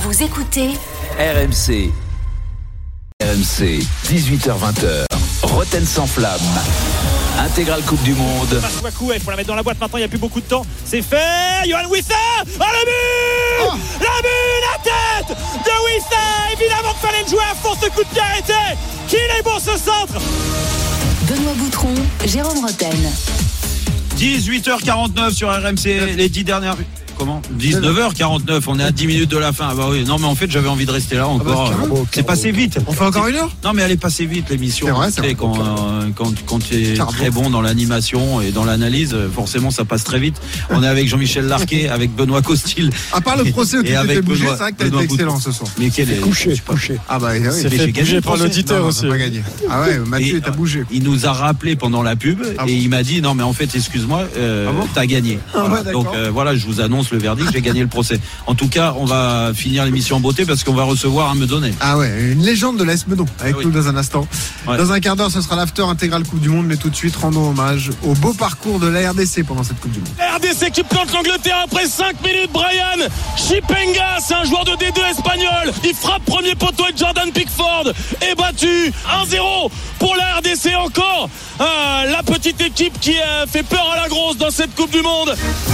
Vous écoutez RMC, 18h-20h, Roten sans flamme. Intégrale Coupe du Monde. Masuaku, il faut la mettre dans la boîte maintenant, il n'y a plus beaucoup de temps. C'est fait, Yohan Wissa. Oh, le but Le but, la tête de Wissa. Évidemment qu'il fallait le jouer à fond, ce coup de pied arrêté. Qu'il est bon ce centre. Benoît Boutron, Jérôme Roten. 18h49 sur RMC, les 10 dernières... Comment 19h49, on est à 10 minutes de la fin. Ah bah oui, non mais en fait j'avais envie de rester là encore. C'est passé vite. On fait encore une heure ? Non mais elle est passée vite l'émission. C'est vrai, quand tu es très bon dans l'animation et dans l'analyse, forcément ça passe très vite. On est avec Jean-Michel Larquet, avec Benoît Costil. À part le procès où tu t'es fait bouger, c'est vrai que t'as été excellent ce soir. Mais quel est couché. Ah bah oui, c'est fait bouger par l'auditeur aussi. On a pas gagné. Ah ouais, Mathieu t'as bougé. Il nous a rappelé pendant la pub et il m'a dit non mais en fait excuse-moi, t'as gagné. Donc voilà, je vous annonce le verdict, j'ai gagné le procès. En tout cas, on va finir l'émission en beauté parce qu'on va recevoir un Meudonnet. Ah ouais, une légende de l'AS Meudon avec nous dans un instant. Ouais. Dans un quart d'heure, ce sera l'after intégral Coupe du Monde, mais tout de suite, rendons hommage au beau parcours de la RDC pendant cette Coupe du Monde. La RDC qui plante l'Angleterre après 5 minutes. Brian Chipenga, c'est un joueur de D2 espagnol. Il frappe premier poteau et Jordan Pickford est battu 1-0 pour la RDC encore. La petite équipe qui fait peur à la grosse dans cette Coupe du Monde.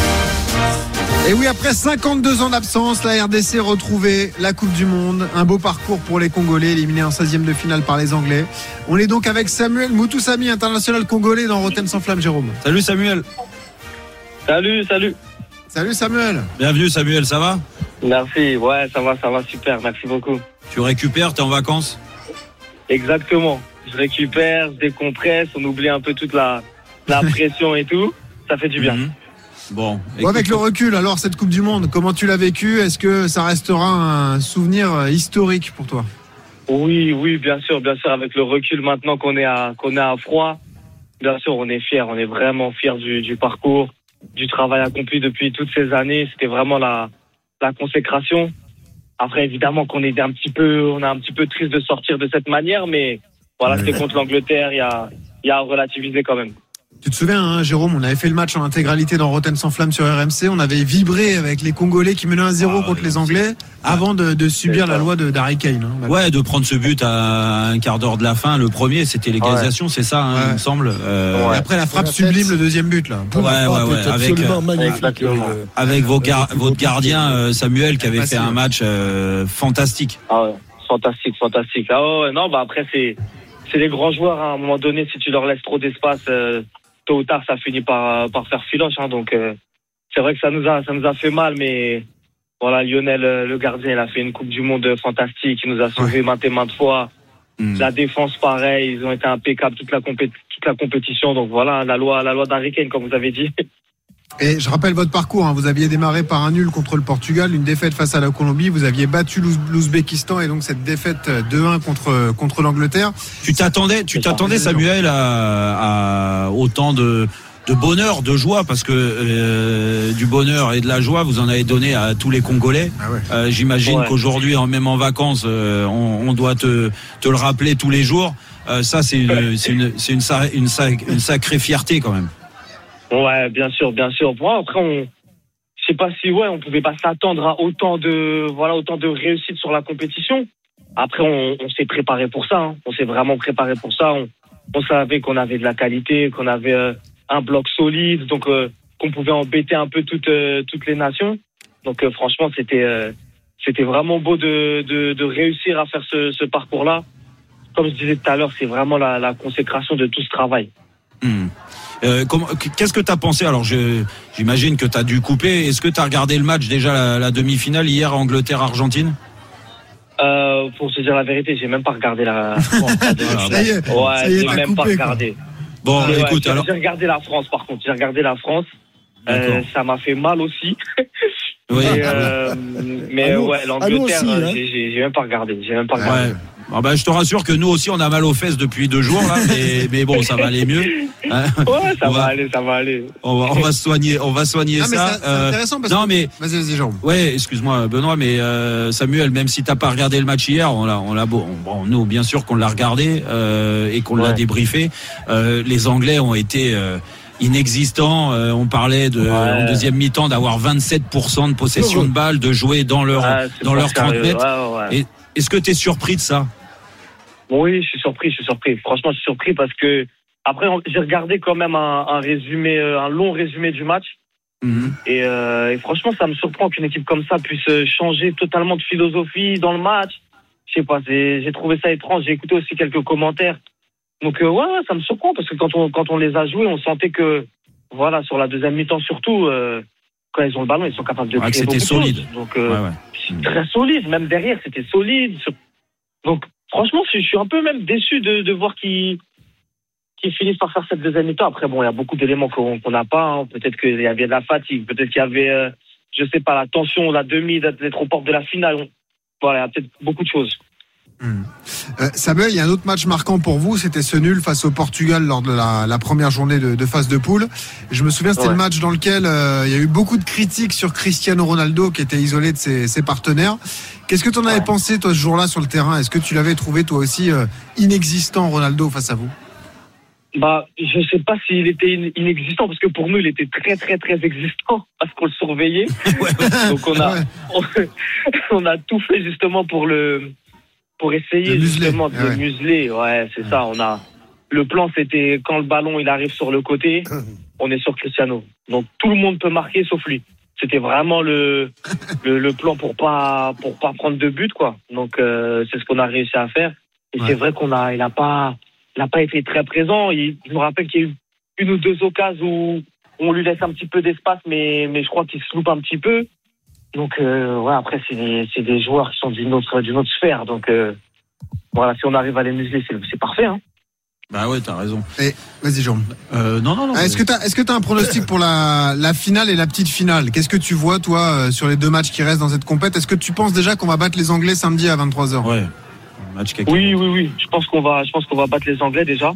Et oui, après 52 ans d'absence, la RDC retrouvait la Coupe du Monde. Un beau parcours pour les Congolais, éliminés en 16e de finale par les Anglais. On est donc avec Samuel Moutoussamy, international congolais dans Roten sans flamme, Jérôme. Salut Samuel. Salut. Salut Samuel. Bienvenue Samuel, ça va ? Merci, ouais, ça va, super, merci beaucoup. Tu récupères, t'es en vacances ? Exactement, je récupère, je décompresse, on oublie un peu toute la pression et tout, ça fait du bien. Bon, avec le recul, alors cette Coupe du Monde, comment tu l'as vécu ? Est-ce que ça restera un souvenir historique pour toi ? Oui, bien sûr, avec le recul maintenant qu'on est à froid, bien sûr, on est fiers, on est vraiment fiers du parcours, du travail accompli depuis toutes ces années. C'était vraiment la consécration. Après, évidemment qu'on est un petit peu triste de sortir de cette manière, mais voilà, c'était contre l'Angleterre, il y a à relativiser quand même. Tu te souviens, hein, Jérôme, on avait fait le match en intégralité dans Roten sans flamme sur RMC. On avait vibré avec les Congolais qui menaient 1-0 contre les Anglais avant de subir la loi d'Harry Kane. Hein, ouais, de prendre ce but à un quart d'heure de la fin. Le premier, c'était l'égalisation, c'est ça, hein, il me semble. Et après la frappe sublime, le deuxième but là. Avec votre gardien Samuel qui avait fait un match fantastique. Ah ouais, fantastique. Ah ouais, non, bah après c'est les grands joueurs. Hein, à un moment donné, si tu leur laisses trop d'espace. Tôt ou tard, ça finit par faire filoche. Hein, donc, c'est vrai que ça nous a fait mal, mais voilà, Lionel, le gardien, il a fait une Coupe du Monde fantastique. Il nous a sauvé maintes et maintes fois. La défense, pareil, ils ont été impeccables toute la compétition. Donc voilà, la loi d'Harry Kane, comme vous avez dit. Et je rappelle votre parcours, hein. Vous aviez démarré par un nul contre le Portugal, une défaite face à la Colombie, vous aviez battu l'Ouzbékistan et donc cette défaite 2-1 contre l'Angleterre. Tu t'attendais Samuel à autant de bonheur, de joie, parce que du bonheur et de la joie, vous en avez donné à tous les Congolais. J'imagine qu'aujourd'hui, même en vacances, on doit te le rappeler tous les jours. Ça, c'est une sacrée fierté quand même. Ouais, bien sûr. Bon, après, je sais pas si on pouvait pas s'attendre à autant de réussite sur la compétition. Après, on s'est préparé pour ça. Hein. On s'est vraiment préparé pour ça. On savait qu'on avait de la qualité, qu'on avait un bloc solide, donc qu'on pouvait embêter un peu toutes les nations. Donc franchement, c'était vraiment beau de réussir à faire ce parcours-là. Comme je disais tout à l'heure, c'est vraiment la consécration de tout ce travail. Qu'est-ce que tu as pensé ? Alors j'imagine que tu as dû couper. Est-ce que tu as regardé le match déjà, la demi-finale hier, Angleterre-Argentine ? Pour se dire la vérité, j'ai même pas regardé la. Ça y est, j'ai même coupé, pas regardé. Bon, écoute, alors. J'ai regardé la France, par contre. Ça m'a fait mal aussi. Oui. Mais l'Angleterre, aussi, hein. j'ai même pas regardé. Ouais. Ah bah, je te rassure que nous aussi on a mal aux fesses depuis 2 jours là, mais bon, ça va aller mieux. Hein, ça va aller. On va soigner ça. C'est intéressant parce que. Vas-y, Jérôme. Ouais, excuse-moi Benoît, mais Samuel, même si t'as pas regardé le match hier, nous bien sûr qu'on l'a regardé et qu'on l'a débriefé. Les Anglais ont été inexistants. On parlait en deuxième mi-temps d'avoir 27% de possession de balle, de jouer dans leur 30 mètres. Et, est-ce que tu es surpris de ça? Oui, je suis surpris. Franchement, je suis surpris parce que après, j'ai regardé quand même un long résumé du match. Et franchement, ça me surprend qu'une équipe comme ça puisse changer totalement de philosophie dans le match. Je sais pas, j'ai trouvé ça étrange. J'ai écouté aussi quelques commentaires. Donc ça me surprend parce que quand on les a joués, on sentait que voilà, sur la deuxième mi-temps surtout, quand ils ont le ballon, ils sont capables de créer c'était beaucoup solide. de choses. Donc c'est très solide, même derrière, c'était solide. Donc franchement, je suis un peu même déçu de voir qu'ils finissent par faire cette deuxième mi-temps. Après, bon, il y a beaucoup d'éléments qu'on n'a pas. Hein. Peut-être qu'il y avait de la fatigue, peut-être qu'il y avait, je sais pas, la tension, la demi, d'être aux portes de la finale. Voilà, il y a peut-être beaucoup de choses. Samuel, il y a un autre match marquant pour vous, c'était ce nul face au Portugal lors de la première journée de phase de poule. Je me souviens, c'était le match dans lequel il y a eu beaucoup de critiques sur Cristiano Ronaldo qui était isolé de ses partenaires. Qu'est-ce que tu en avais pensé toi ce jour-là sur le terrain? Est-ce que tu l'avais trouvé toi aussi inexistant, Ronaldo, face à vous? Je sais pas s'il était inexistant parce que pour nous il était très très très existant parce qu'on le surveillait. Donc on a tout fait justement pour essayer justement de le museler. Ouais, c'est ça. Le plan, c'était quand le ballon il arrive sur le côté, on est sur Cristiano. Donc tout le monde peut marquer sauf lui. C'était vraiment le plan pour pas prendre de but, quoi. Donc c'est ce qu'on a réussi à faire. Et c'est vrai il n'a pas été très présent. Je me rappelle qu'il y a eu une ou deux occasions où on lui laisse un petit peu d'espace, mais je crois qu'il se loupe un petit peu. Donc après c'est des joueurs qui sont d'une autre sphère. Donc voilà, si on arrive à les museler, c'est parfait. Hein. Bah ouais, t'as raison. Et vas-y, Jérôme. Non. Est-ce que t'as un pronostic pour la finale et la petite finale? Qu'est-ce que tu vois toi sur les deux matchs qui restent dans cette compète? Est-ce que tu penses déjà qu'on va battre les Anglais samedi à 23h? Ouais. Oui. Je pense qu'on va battre les Anglais déjà.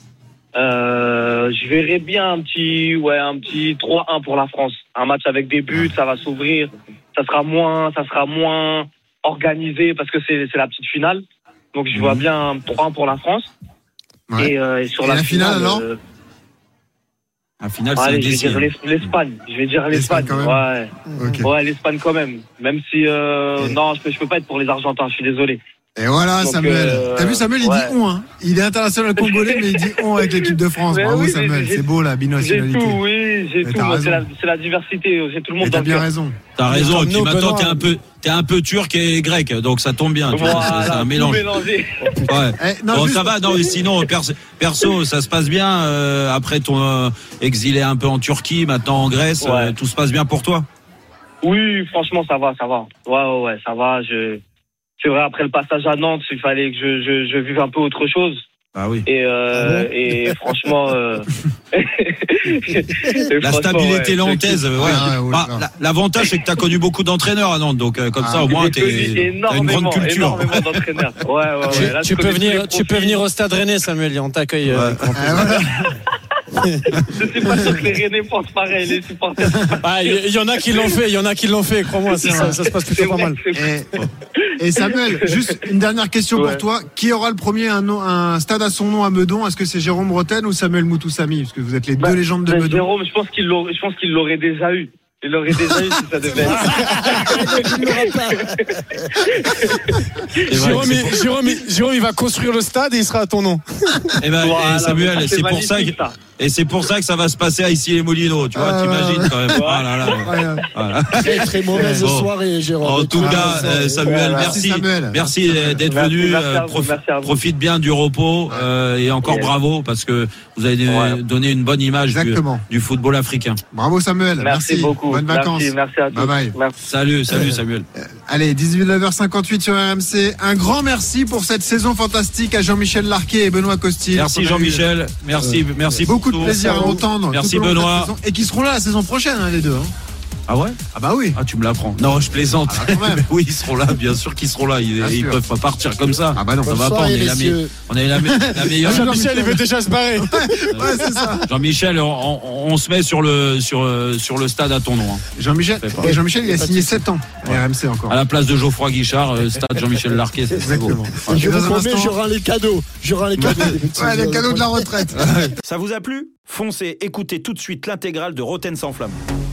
Je verrais bien un petit 3-1 pour la France. Un match avec des buts, ça va s'ouvrir. Ça sera moins organisé parce que c'est la petite finale. Donc je vois bien un 3-1 pour la France. Ouais. Et sur la finale alors la finale, allez, je vais dire l'Espagne. Je vais dire l'Espagne. Ouais. Okay. Ouais, l'Espagne quand même. Même si non, je peux pas être pour les Argentins. Je suis désolé. Et voilà. Donc, Samuel. T'as vu, Samuel, il dit on, hein. Il est international congolais, mais il dit on avec l'équipe de France. Bravo, oui, Samuel. C'est beau, la binationalité. J'ai tout. C'est la diversité. J'ai tout le monde. T'as bien raison. T'as raison. Et puis maintenant, t'es un peu turc et grec, donc ça tombe bien. Voilà, c'est un mélange. Ouais. Bon, ça va. Non, mais sinon, perso, ça se passe bien. Après ton exilé un peu en Turquie, maintenant en Grèce, tout se passe bien pour toi? Oui, franchement, ça va. Ouais, ça va. C'est vrai, après le passage à Nantes, il fallait que je vive un peu autre chose. Ah oui. Et franchement, la stabilité nantaise, l'avantage c'est que tu as connu beaucoup d'entraîneurs à Nantes, donc comme ça au moins tu as une grande culture. Énormément d'entraîneurs. Ouais. Là, tu peux venir au Stade Rennais, Samuel, on t'accueille. Je suis pas sûr que les Rennais pensent pareil, les supporters. Il y en a qui l'ont fait, crois-moi, ça se passe plutôt pas mal. Et Samuel, juste une dernière question pour toi. Qui aura le premier un stade à son nom à Meudon? Est-ce que c'est Jérôme Rotten ou Samuel Moutoussamy? Parce que vous êtes les deux légendes de Meudon. Jérôme, je pense qu'il l'aurait déjà eu. Il l'aurait déjà eu si ça devait être. Jérôme, il va construire le stade et il sera à ton nom. Et Samuel, c'est pour ça que ça va se passer à Issy-les-Moulineaux. Tu vois, t'imagines quand même. Voilà. Très mauvaise soirée, Jérôme. En tout cas, Samuel, merci d'être venu. Profite bien du repos et encore bravo parce que vous avez donné une bonne image du football africain. Bravo Samuel. Merci beaucoup. Bonnes vacances. Merci à tous. Bye. Salut Samuel. Allez, 19h58 sur RMC. Un grand merci pour cette saison fantastique à Jean-Michel Larquet et Benoît Costil. Merci Jean-Michel. Merci beaucoup de plaisir à entendre. Merci Benoît. Et qui seront là la saison prochaine, les deux. Ah ouais? Ah bah oui. Ah, tu me l'apprends. Non, je plaisante. Ah bah quand même. Mais oui, ils seront là, bien sûr qu'ils seront là. Ils peuvent pas partir comme ça. Ah bah non. Ça va pas, on est la meilleure. Jean-Michel, il veut déjà se barrer. Ouais, c'est ça. Jean-Michel, on se met sur le stade à ton nom. Hein. Jean-Michel, il a signé 7 ans à RMC encore. À la place de Geoffroy Guichard, stade Jean-Michel Larquet, c'est Exactement. beau. Je vous promets, j'aurai les cadeaux. Ouais, les cadeaux de la retraite. Ça vous a plu ? Foncez, écoutez tout de suite l'intégrale de Rotten sans flamme.